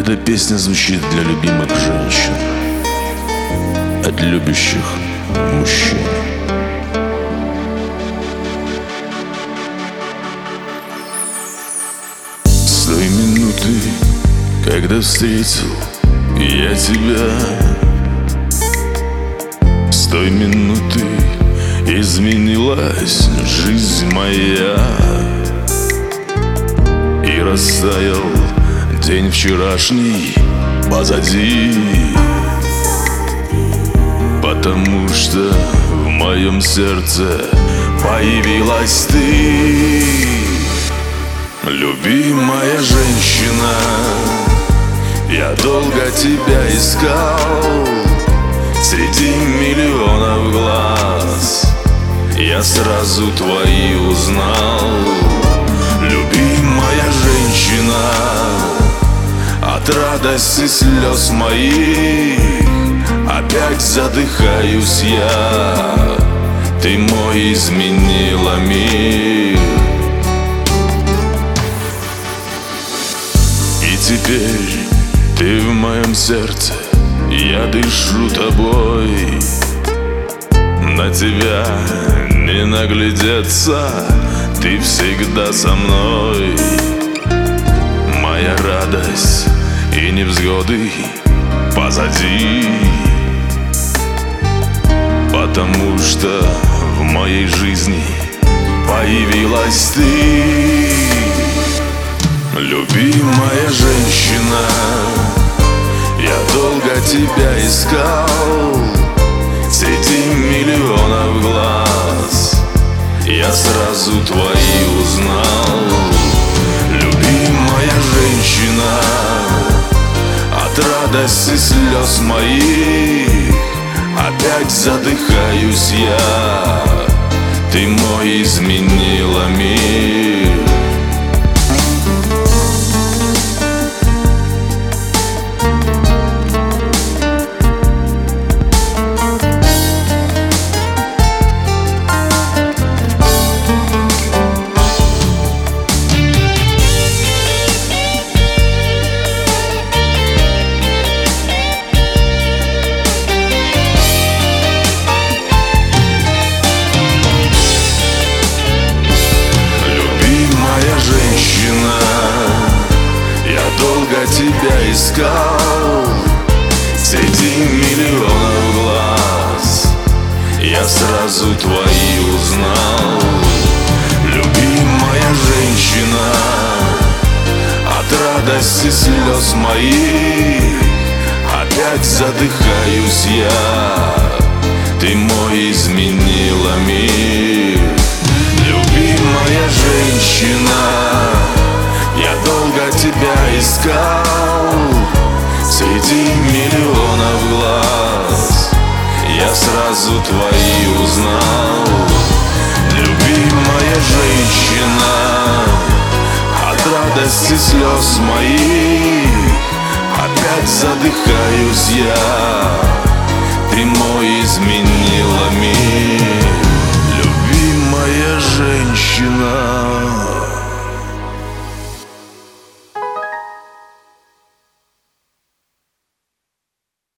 Эта песня звучит для любимых женщин, от любящих мужчин. С той минуты, когда встретил я тебя, с той минуты изменилась жизнь моя, и растаял день вчерашний позади, потому что в моем сердце появилась ты, любимая женщина. Я долго тебя искал среди миллионов глаз, я сразу твои узнал, любимая женщина. От радости слез моих опять задыхаюсь я, ты мой изменила мир. И теперь ты в моем сердце, я дышу тобой, на тебя не наглядеться, ты всегда со мной. Моя радость и невзгоды позади, потому что в моей жизни появилась ты, любимая женщина. Я долго тебя искал среди миллионов глаз, я сразу твои узнал, любимая женщина. От радости слез моих опять задыхаюсь я, ты мой изменила мир. Тебя искал среди миллионов глаз, я сразу твои узнал, любимая женщина. От радости слез моих опять задыхаюсь я, ты мой изменила мир, любимая женщина. Я долго тебя искал среди миллионов глаз, я сразу твои узнал, любимая женщина. От радости слез моих опять задыхаюсь я, ты мой изменил.